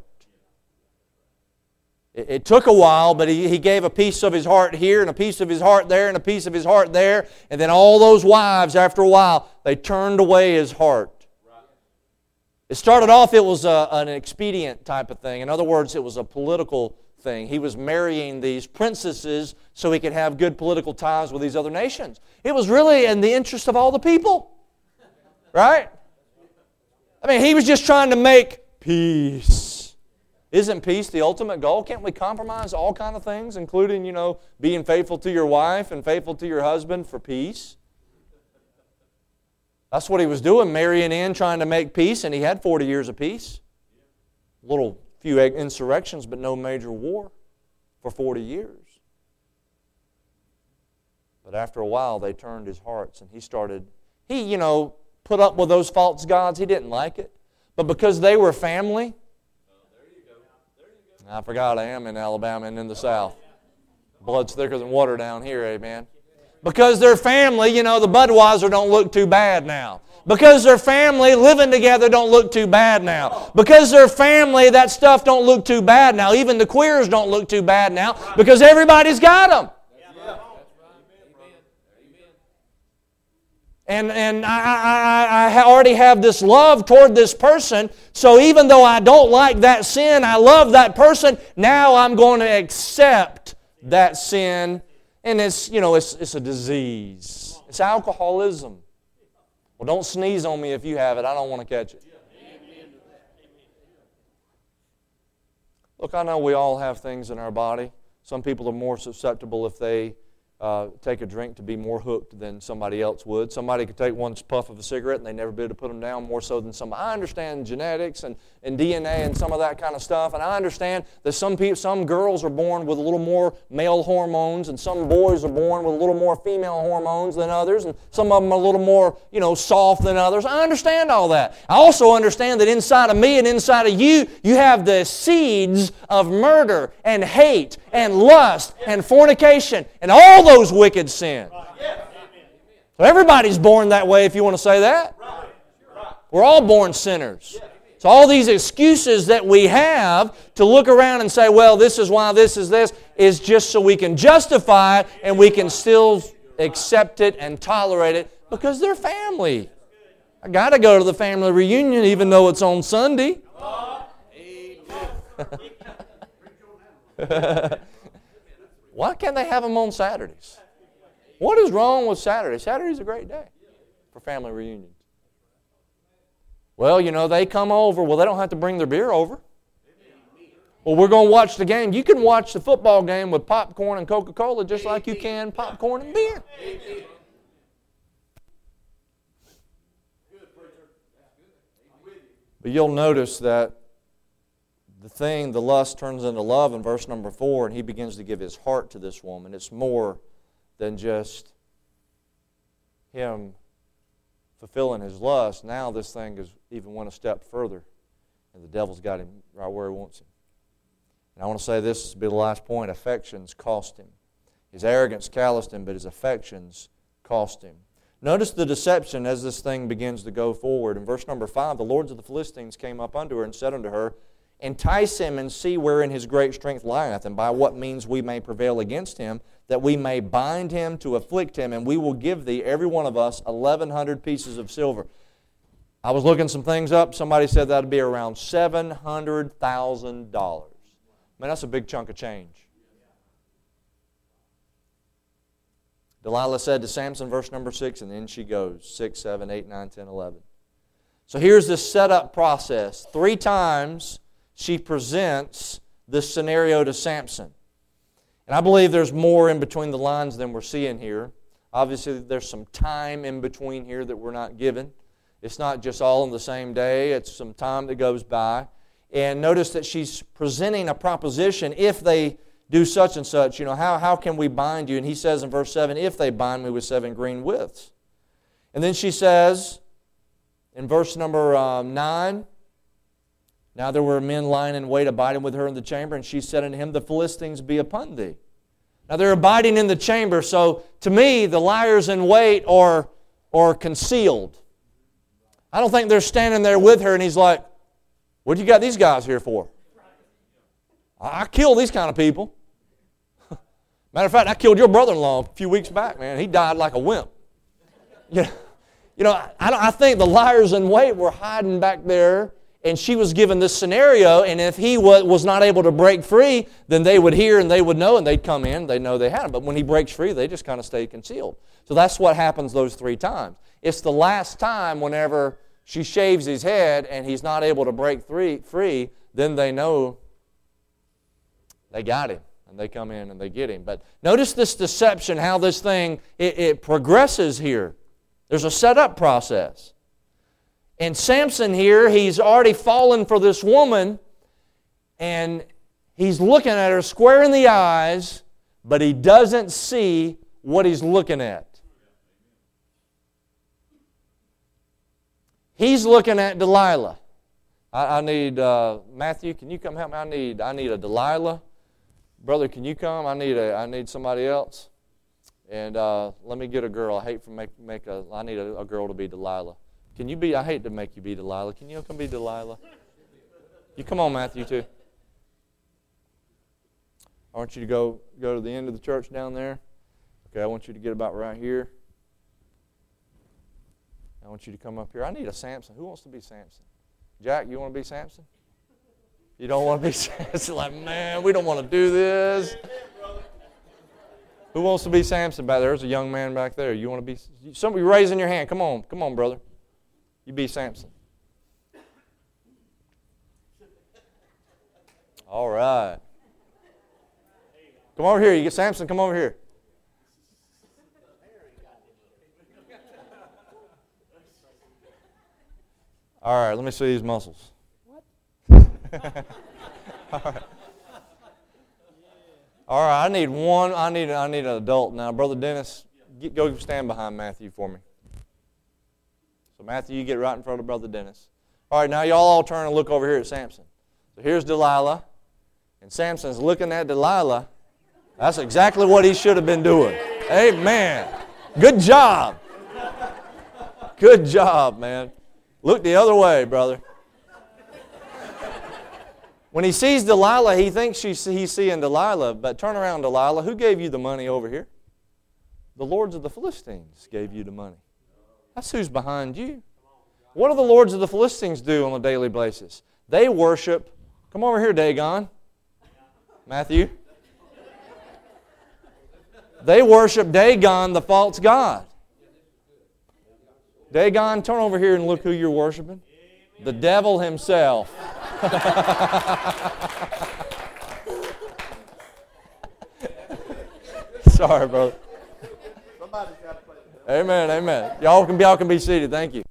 It took a while, but he, he gave a piece of his heart here and a piece of his heart there and a piece of his heart there. And then all those wives, after a while, they turned away his heart. It started off, it was a, an expedient type of thing. In other words, it was a political thing. He was marrying these princesses so he could have good political ties with these other nations. It was really in the interest of all the people. Right? I mean, he was just trying to make peace. Isn't peace the ultimate goal? Can't we compromise all kinds of things, including, you know, being faithful to your wife and faithful to your husband for peace? That's what he was doing, marrying in, trying to make peace, and he had forty years of peace. Little few insurrections, but no major war for forty years. But after a while, they turned his hearts, and he started, he, you know, put up with those false gods. He didn't like it. But because they were family, I forgot I am in Alabama and in the South. Blood's thicker than water down here, amen. Because their family, you know, the Budweiser don't look too bad now. Because their family living together don't look too bad now. Because their family, that stuff don't look too bad now. Even the queers don't look too bad now because everybody's got them. And, and I, I, I already have this love toward this person, so even though I don't like that sin, I love that person, now I'm going to accept that sin. And it's, you know, it's, it's a disease. It's alcoholism. Well, don't sneeze on me if you have it. I don't want to catch it. Look, I know we all have things in our body. Some people are more susceptible if they uh, take a drink to be more hooked than somebody else would. Somebody could take one puff of a cigarette and they never be able to put them down more so than somebody. I understand genetics and, and D N A and some of that kind of stuff, and I understand that some people, some girls are born with a little more male hormones, and some boys are born with a little more female hormones than others, and some of them are a little more, you know, soft than others. I understand all that. I also understand that inside of me and inside of you, you have the seeds of murder and hate and lust and fornication and all those wicked sins. So everybody's born that way, if you want to say that. We're all born sinners. So all these excuses that we have to look around and say, well, this is why this is this, is just so we can justify it and we can still accept it and tolerate it because they're family. I got to go to the family reunion even though it's on Sunday. Why can't they have them on Saturdays? What is wrong with Saturday? Saturday's a great day for family reunions. Well, you know, they come over. Well, they don't have to bring their beer over. Well, we're going to watch the game. You can watch the football game with popcorn and Coca-Cola just like you can popcorn and beer. But you'll notice that the thing, the lust turns into love in verse number four, and he begins to give his heart to this woman. It's more than just him fulfilling his lust. Now this thing is even went a step further, and the devil's got him right where he wants him. And I want to say this, this will be the last point. Affections cost him. His arrogance calloused him, but his affections cost him. Notice the deception as this thing begins to go forward. In verse number five, the lords of the Philistines came up unto her and said unto her, entice him and see wherein his great strength lieth, and by what means we may prevail against him, that we may bind him to afflict him, and we will give thee, every one of us, eleven hundred pieces of silver. I was looking some things up. Somebody said that would be around seven hundred thousand dollars. Man, that's a big chunk of change. Delilah said to Samson, verse number six, and then she goes, six, seven, eight, nine, ten, eleven. So here's this setup process. Three times she presents this scenario to Samson. And I believe there's more in between the lines than we're seeing here. Obviously, there's some time in between here that we're not given. It's not just all in the same day. It's some time that goes by. And notice that she's presenting a proposition. If they do such and such, you know, how, how can we bind you? And he says in verse seven, if they bind me with seven green withs. And then she says in verse number um, nine, now there were men lying in wait, abiding with her in the chamber, and she said unto him, the Philistines be upon thee. Now they're abiding in the chamber, so to me, the liars in wait are, are concealed. I don't think they're standing there with her, and he's like, what you got these guys here for? I kill these kind of people. Matter of fact, I killed your brother-in-law a few weeks back, man. He died like a wimp. You know, you know I, I think the liars in wait were hiding back there, and she was given this scenario, and if he was, was not able to break free, then they would hear and they would know, and they'd come in, they'd know they had him. But when he breaks free, they just kind of stay concealed. So that's what happens those three times. It's the last time whenever she shaves his head and he's not able to break free, free, then they know they got him, and they come in and they get him. But notice this deception, how this thing, it, it progresses here. There's a setup process. And Samson here, he's already fallen for this woman, and he's looking at her square in the eyes, but he doesn't see what he's looking at. He's looking at Delilah. I, I need, uh, Matthew, can you come help me? I need, I need a Delilah. Brother, can you come? I need, a, I need somebody else. And uh, let me get a girl. I hate to make make a. I need a, a girl to be Delilah. Can you be? I hate to make you be Delilah. Can you come be Delilah? You come on, Matthew, too. I want you to go go to the end of the church down there. Okay, I want you to get about right here. I want you to come up here. I need a Samson. Who wants to be Samson? Jack, you want to be Samson? You don't want to be Samson? Like, man, we don't want to do this. Who wants to be Samson back there? There's a young man back there. You want to be? Somebody raising your hand. Come on. Come on, brother. You be Samson. All right. Come over here. You get Samson. Come over here. All right. Let me see these muscles. What? All right. All right, I need one. I need. I need an adult now, Brother Dennis. Get, go stand behind Matthew for me. So Matthew, you get right in front of Brother Dennis. All right, now y'all all turn and look over here at Samson. So here's Delilah, and Samson's looking at Delilah. That's exactly what he should have been doing. Amen. Good job. Good job, man. Look the other way, brother. When he sees Delilah, he thinks she's, he's seeing Delilah, but turn around, Delilah. Who gave you the money over here? The lords of the Philistines gave you the money. That's who's behind you. What do the lords of the Philistines do on a daily basis? They worship. Come over here, Dagon. Matthew. They worship Dagon, the false god. Dagon, turn over here and look who you're worshiping. The devil himself. Sorry, brother. Amen, amen. Y'all can, y'all can be seated. Thank you.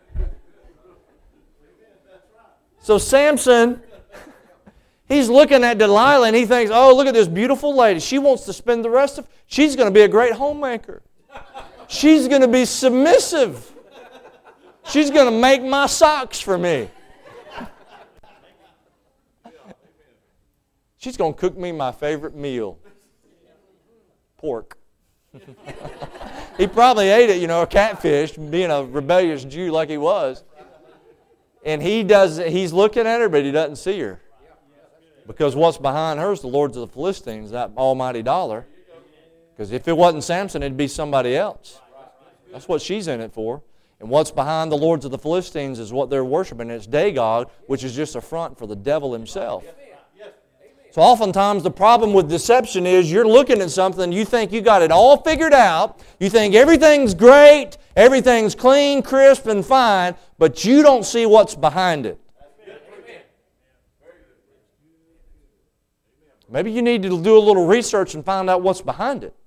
So Samson, he's looking at Delilah and he thinks, oh, look at this beautiful lady. She wants to spend the rest of, she's going to be a great homemaker. She's going to be submissive. She's going to make my socks for me. She's going to cook me my favorite meal. Pork. He probably ate it, you know, a catfish, being a rebellious Jew like he was. And he does, he's looking at her, but he doesn't see her. Because what's behind her is the lords of the Philistines, that almighty dollar. Because if it wasn't Samson, it'd be somebody else. That's what she's in it for. And what's behind the lords of the Philistines is what they're worshiping. It's Dagon, which is just a front for the devil himself. So oftentimes the problem with deception is you're looking at something, you think you got it all figured out, you think everything's great, everything's clean, crisp, and fine, but you don't see what's behind it. Maybe you need to do a little research and find out what's behind it.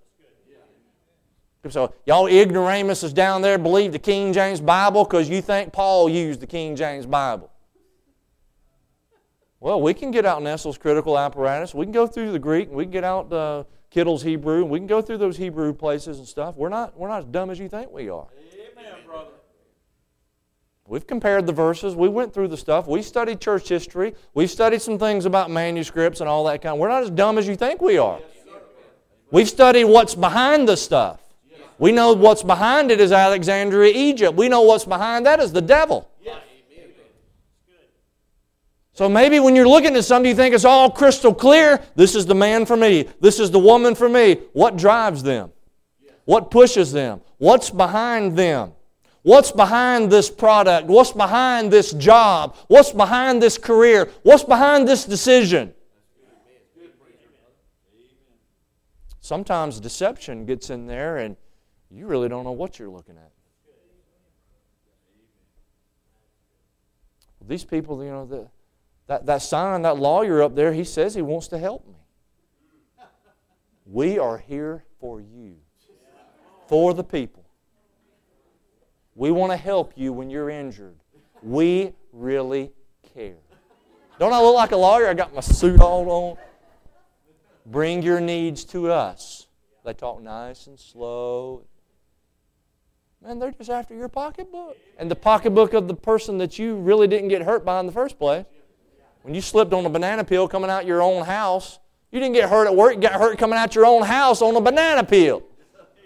So y'all ignoramuses down there believe the King James Bible because you think Paul used the King James Bible. Well, we can get out Nestle's critical apparatus. We can go through the Greek. We can get out uh, Kittle's Hebrew. We can go through those Hebrew places and stuff. We're not, we're not as dumb as you think we are. Amen, brother. We've compared the verses. We went through the stuff. We studied church history. We've studied some things about manuscripts and all that kind of. We're not as dumb as you think we are. We've studied what's behind the stuff. We know what's behind it is Alexandria, Egypt. We know what's behind that is the devil. So maybe when you're looking at something, you think it's all crystal clear. This is the man for me. This is the woman for me. What drives them? What pushes them? What's behind them? What's behind this product? What's behind this job? What's behind this career? What's behind this decision? Sometimes deception gets in there and you really don't know what you're looking at. These people, you know, the That, that sign, that lawyer up there, he says he wants to help me. We are here for you, for the people. We want to help you when you're injured. We really care. Don't I look like a lawyer? I got my suit all on. Bring your needs to us. They talk nice and slow. Man, they're just after your pocketbook. And the pocketbook of the person that you really didn't get hurt by in the first place. When you slipped on a banana peel coming out your own house, you didn't get hurt at work, you got hurt coming out your own house on a banana peel.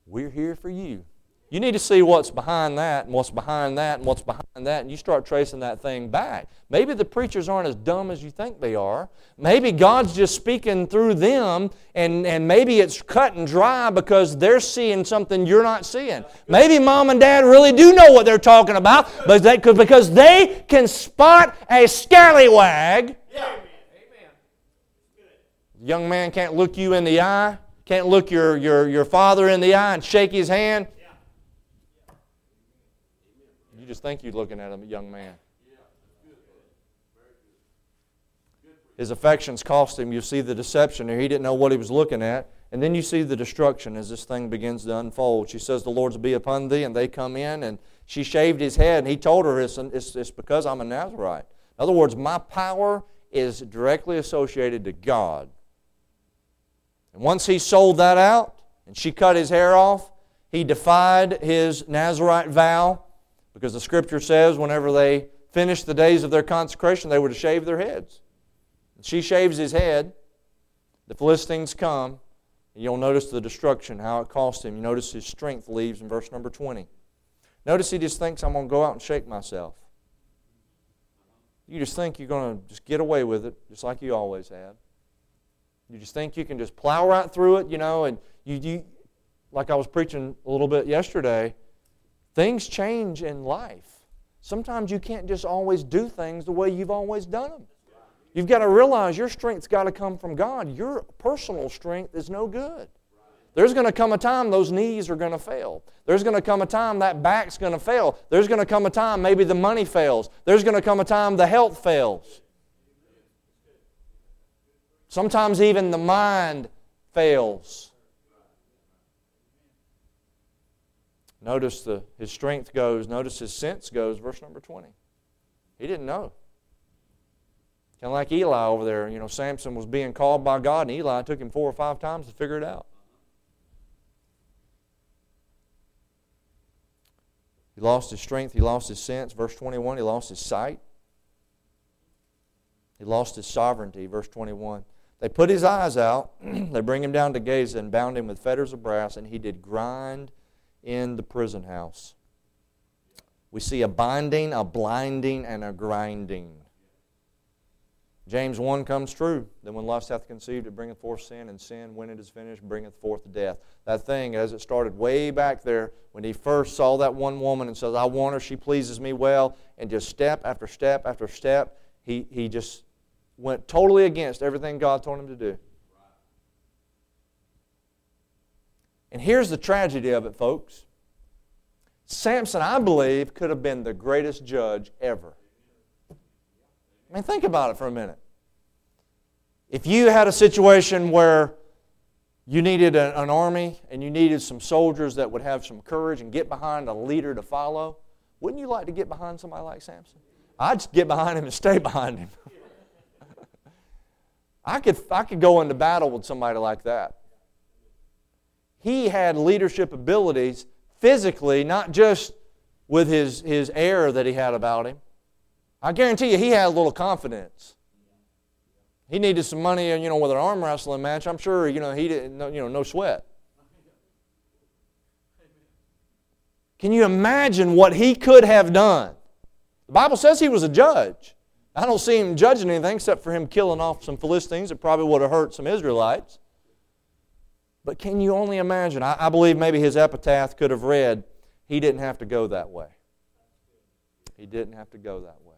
we're here for you. You need to see what's behind that and what's behind that and what's behind that, and you start tracing that thing back. Maybe the preachers aren't as dumb as you think they are. Maybe God's just speaking through them, and, and maybe it's cut and dry because they're seeing something you're not seeing. Maybe mom and dad really do know what they're talking about, but they, because they can spot a scallywag. Yeah. Amen. The young man can't look you in the eye, can't look your, your, your father in the eye and shake his hand. You just think you're looking at a young man. His affections cost him. You see the deception there. He didn't know what he was looking at. And then you see the destruction as this thing begins to unfold. She says, the Lord's be upon thee. And they come in, and she shaved his head. And he told her, it's, it's, it's because I'm a Nazarite. In other words, my power is directly associated to God. And once he sold that out, and she cut his hair off, he defied his Nazarite vow. Because the Scripture says whenever they finished the days of their consecration, they were to shave their heads. And she shaves his head. The Philistines come. And you'll notice the destruction, how it cost him. You notice his strength leaves in verse number twenty. Notice he just thinks, I'm going to go out and shake myself. You just think you're going to just get away with it, just like you always have. You just think you can just plow right through it, you know, and you, you like I was preaching a little bit yesterday, things change in life. Sometimes you can't just always do things the way you've always done them. You've got to realize your strength's got to come from God. Your personal strength is no good. There's going to come a time those knees are going to fail. There's going to come a time that back's going to fail. There's going to come a time maybe the money fails. There's going to come a time the health fails. Sometimes even the mind fails. Notice the, his strength goes. Notice his sense goes. Verse number twenty. He didn't know. Kind of like Eli over there. You know, Samson was being called by God, and Eli took him four or five times to figure it out. He lost his strength. He lost his sense. Verse twenty-one, he lost his sight. He lost his sovereignty. Verse twenty-one. They put his eyes out. They bring him down to Gaza and bound him with fetters of brass, and he did grind in the prison house. We see a binding, a blinding, and a grinding. James one comes true. Then when lust hath conceived, it bringeth forth sin, and sin, when it is finished, bringeth forth death. That thing, as it started way back there, when he first saw that one woman and says, I want her, she pleases me well, and just step after step after step, he, he just went totally against everything God told him to do. And here's the tragedy of it, folks. Samson, I believe, could have been the greatest judge ever. I mean, think about it for a minute. If you had a situation where you needed a, an army and you needed some soldiers that would have some courage and get behind a leader to follow, wouldn't you like to get behind somebody like Samson? I'd just get behind him and stay behind him. I could, I could go into battle with somebody like that. He had leadership abilities physically, not just with his, his air that he had about him. I guarantee you he had a little confidence. He needed some money, you know, with an arm wrestling match. I'm sure, you know, he didn't, you know, no sweat. Can you imagine what he could have done? The Bible says he was a judge. I don't see him judging anything except for him killing off some Philistines that probably would have hurt some Israelites. But can you only imagine? I, I believe maybe his epitaph could have read, he didn't have to go that way. He didn't have to go that way.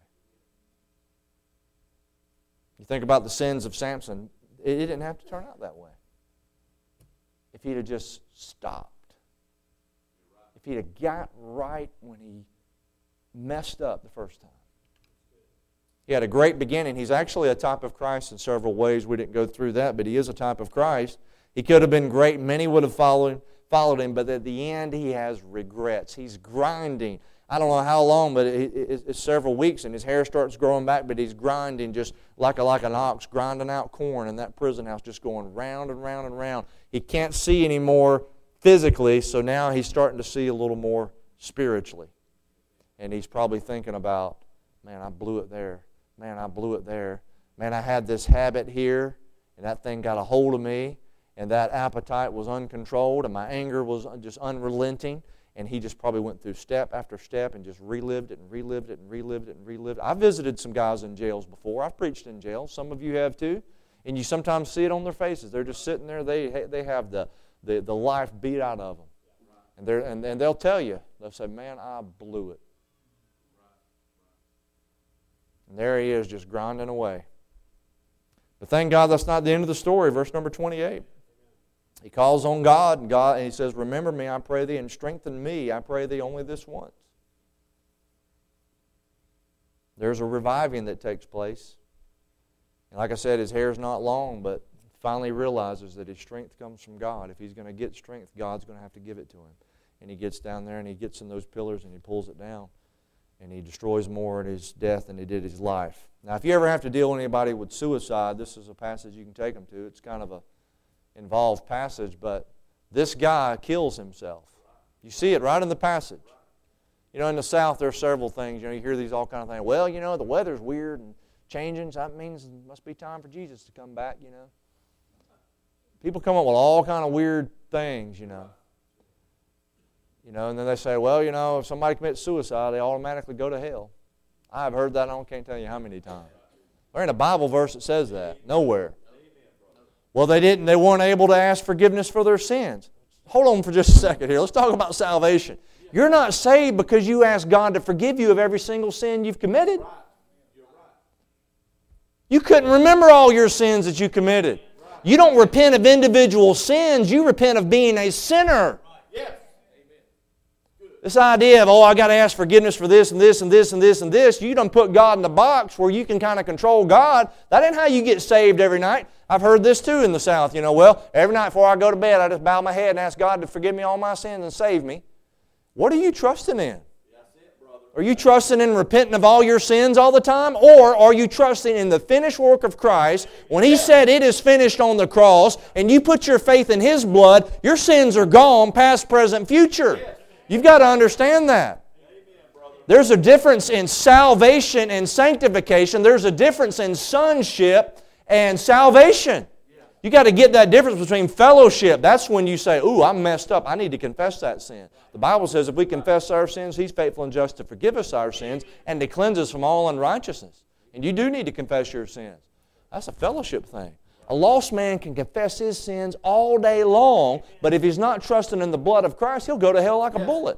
You think about the sins of Samson, it didn't have to turn out that way. If he'd have just stopped. If he'd have got right when he messed up the first time. He had a great beginning. He's actually a type of Christ in several ways. We didn't go through that, but he is a type of Christ. He could have been great. Many would have followed, followed him, but at the end he has regrets. He's grinding. I don't know how long, but it, it, it's several weeks, and his hair starts growing back, but he's grinding just like, a, like an ox, grinding out corn in that prison house, just going round and round and round. He can't see anymore physically, so now he's starting to see a little more spiritually. And he's probably thinking about, man, I blew it there. Man, I blew it there. Man, I had this habit here, and that thing got a hold of me. and that appetite was uncontrolled, and my anger was just unrelenting, and he just probably went through step after step and just relived it and relived it and relived it and relived it. I visited some guys in jails before. I've preached in jails. Some of you have too. And you sometimes see it on their faces. They're just sitting there. They they have the, the, the life beat out of them. And, they're, and, and they'll tell you, they'll say, man, I blew it. And there he is just grinding away. But thank God that's not the end of the story. Verse number twenty-eight. He calls on God, and God, and he says, remember me, I pray thee, and strengthen me, I pray thee, only this once. There's a reviving that takes place. And like I said, his hair's not long, but finally realizes that his strength comes from God. If he's going to get strength, God's going to have to give it to him. And he gets down there, and he gets in those pillars, and he pulls it down. And he destroys more in his death than he did his life. Now, if you ever have to deal with anybody with suicide, this is a passage you can take them to. It's kind of a involved passage, but this guy kills himself. You see it right in the passage. You know, in the South, there are several things. You know, you hear these all kind of things. Well, you know, the weather's weird and changing, so that means it must be time for Jesus to come back, you know. People come up with all kind of weird things, you know. You know, and then they say, well, you know, if somebody commits suicide, they automatically go to hell. I've heard that, I can't tell you how many times. There ain't a Bible verse that says that. Nowhere. Well, they didn't. They weren't able to ask forgiveness for their sins. Hold on for just a second here. Let's talk about salvation. You're not saved because you ask God to forgive you of every single sin you've committed. You couldn't remember all your sins that you committed. You don't repent of individual sins. You repent of being a sinner. This idea of, oh, I got to ask forgiveness for this and this and this and this and this, you done put God in the box where you can kind of control God. That ain't how you get saved every night. I've heard this too in the South. You know, well, every night before I go to bed, I just bow my head and ask God to forgive me all my sins and save me. What are you trusting in? Are you trusting in repenting of all your sins all the time? Or are you trusting in the finished work of Christ? When He said it is finished on the cross and you put your faith in His blood, your sins are gone, past, present, future. You've got to understand that. There's a difference in salvation and sanctification. There's a difference in sonship and salvation. You got to get that difference between fellowship. That's when you say, ooh, I'm messed up. I need to confess that sin. The Bible says if we confess our sins, He's faithful and just to forgive us our sins and to cleanse us from all unrighteousness. And you do need to confess your sins. That's a fellowship thing. A lost man can confess his sins all day long, but if he's not trusting in the blood of Christ, he'll go to hell like a bullet.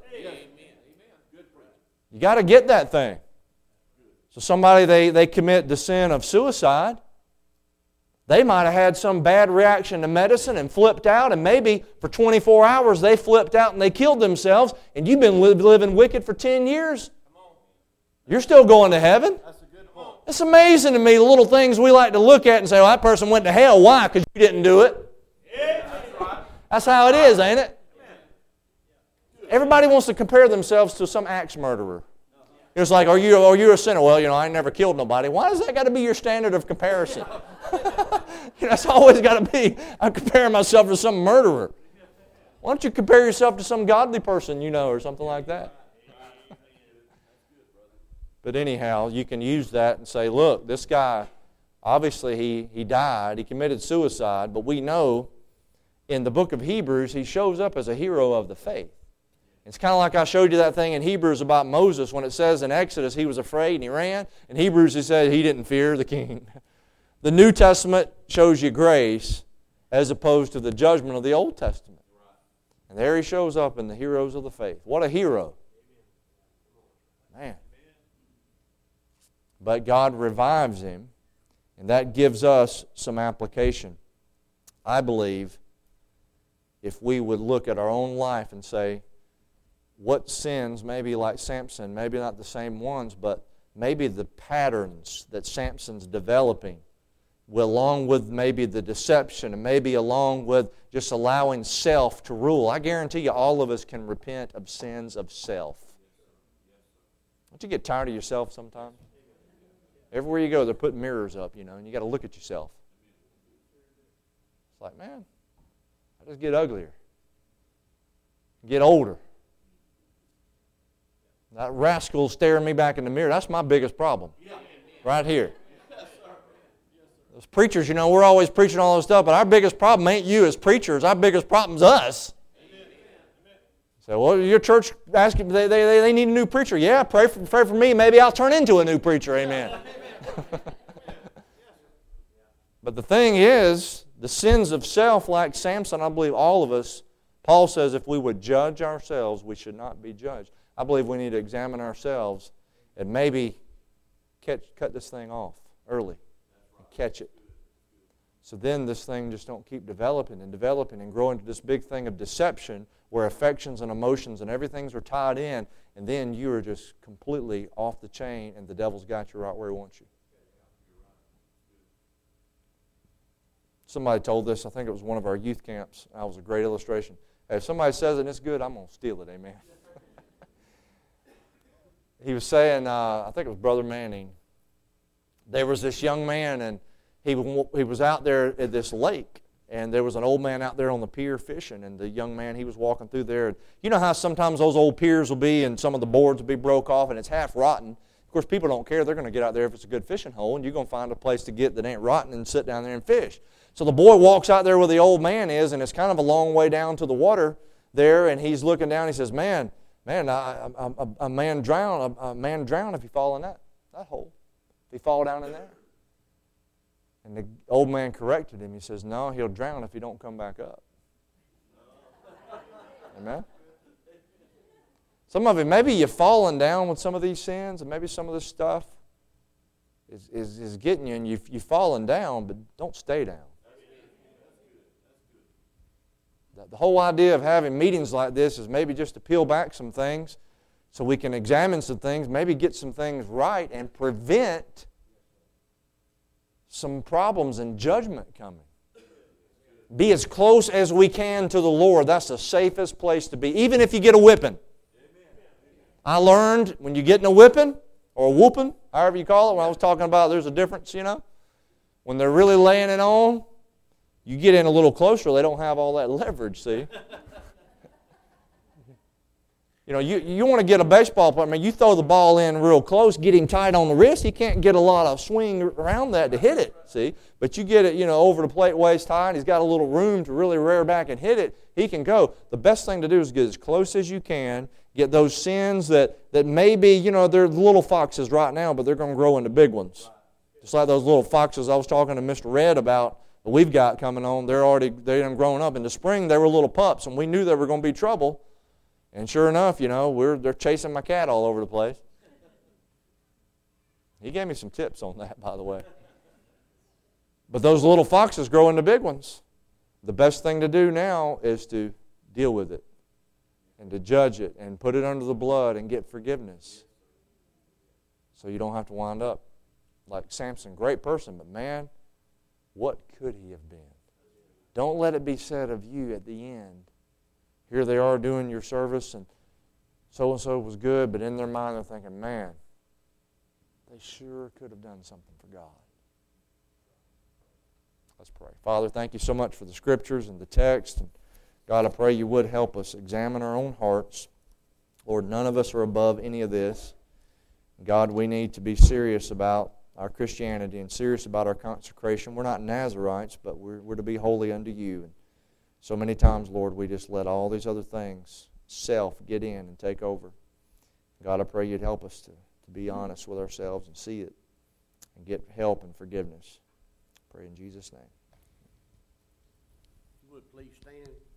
You got to get that thing. So somebody, they, they commit the sin of suicide. They might have had some bad reaction to medicine and flipped out, and maybe for twenty-four hours they flipped out and they killed themselves, and you've been li- living wicked for ten years. You're still going to heaven. It's amazing to me, the little things we like to look at and say, well, that person went to hell. Why? Because you didn't do it. That's how it is, ain't it? Everybody wants to compare themselves to some axe murderer. It's like, are you, are you a sinner? Well, you know, I never killed nobody. Why does that got to be your standard of comparison? You know, it's always got to be, I'm comparing myself to some murderer. Why don't you compare yourself to some godly person you know or something like that? But anyhow, you can use that and say, look, this guy, obviously he, he died, he committed suicide, but we know in the book of Hebrews, he shows up as a hero of the faith. It's kind of like I showed you that thing in Hebrews about Moses when it says in Exodus he was afraid and he ran. In Hebrews he said he didn't fear the king. The New Testament shows you grace as opposed to the judgment of the Old Testament. And there he shows up in the heroes of the faith. What a hero. Man. But God revives him, and that gives us some application. I believe if we would look at our own life and say, what sins, maybe like Samson, maybe not the same ones, but maybe the patterns that Samson's developing, along with maybe the deception, and maybe along with just allowing self to rule. I guarantee you all of us can repent of sins of self. Don't you get tired of yourself sometimes? Everywhere you go, they're putting mirrors up, you know, and you got to look at yourself. It's like, man, I just get uglier, get older. That rascal staring me back in the mirror, that's my biggest problem. Right here. As preachers, you know, we're always preaching all this stuff, but our biggest problem ain't you as preachers. Our biggest problem's us. Amen. So, well, your church asking, they, they, they need a new preacher. Yeah, pray for, pray for me. Maybe I'll turn into a new preacher. Amen. But the thing is, the sins of self, like Samson, I believe all of us, Paul says if we would judge ourselves, we should not be judged. I believe we need to examine ourselves and maybe catch, cut this thing off early. Catch it. So then this thing just don't keep developing and developing and grow into this big thing of deception where affections and emotions and everything's are tied in, and then you are just completely off the chain and the devil's got you right where he wants you. Somebody told this, I think it was one of our youth camps. That was a great illustration. Hey, if somebody says it and it's good, I'm going to steal it, amen. He was saying, uh, I think it was Brother Manning, there was this young man, and he he was out there at this lake, and there was an old man out there on the pier fishing, and the young man, he was walking through there. And you know how sometimes those old piers will be, and some of the boards will be broke off, and it's half rotten. Of course, people don't care. They're going to get out there if it's a good fishing hole, and you're going to find a place to get that ain't rotten and sit down there and fish. So the boy walks out there where the old man is, and it's kind of a long way down to the water there, and he's looking down. He says, man, man, I, I, a, a man drown, a, a man drown if he fall in that, that hole. He fall down in there. And the old man corrected him. He says, no, he'll drown if he don't come back up. Amen? Some of it, maybe you've fallen down with some of these sins, and maybe some of this stuff is, is, is getting you, and you've, you've fallen down, but don't stay down. The, the whole idea of having meetings like this is maybe just to peel back some things so we can examine some things, maybe get some things right, and prevent some problems and judgment coming. Be as close as we can to the Lord. That's the safest place to be, even if you get a whipping. I learned when you're getting a whipping, or a whooping, however you call it, when I was talking about there's a difference, you know. When they're really laying it on, you get in a little closer, they don't have all that leverage, see. You know, you, you want to get a baseball player, I mean, you throw the ball in real close, get him tight on the wrist, he can't get a lot of swing around that to hit it, see. But you get it, you know, over the plate waist high, he's got a little room to really rear back and hit it, he can go. The best thing to do is get as close as you can, get those sins that, that maybe, you know, they're little foxes right now, but they're going to grow into big ones. Just like those little foxes I was talking to Mister Red about that we've got coming on, they're already, they done grown up. In the spring, they were little pups, and we knew they were going to be trouble. And sure enough, you know, we're they're chasing my cat all over the place. He gave me some tips on that, by the way. But those little foxes grow into big ones. The best thing to do now is to deal with it and to judge it and put it under the blood and get forgiveness so you don't have to wind up like Samson. Great person, but man, what could he have been? Don't let it be said of you at the end, here they are doing your service, and so-and-so was good, but in their mind they're thinking, man, they sure could have done something for God. Let's pray. Father, thank you so much for the Scriptures and the text. And God, I pray you would help us examine our own hearts. Lord, none of us are above any of this. God, we need to be serious about our Christianity and serious about our consecration. We're not Nazarites, but we're, we're to be holy unto you. And so many times, Lord, we just let all these other things, self, get in and take over. God, I pray you'd help us to, to be honest with ourselves and see it and get help and forgiveness. I pray in Jesus' name. If you would please stand.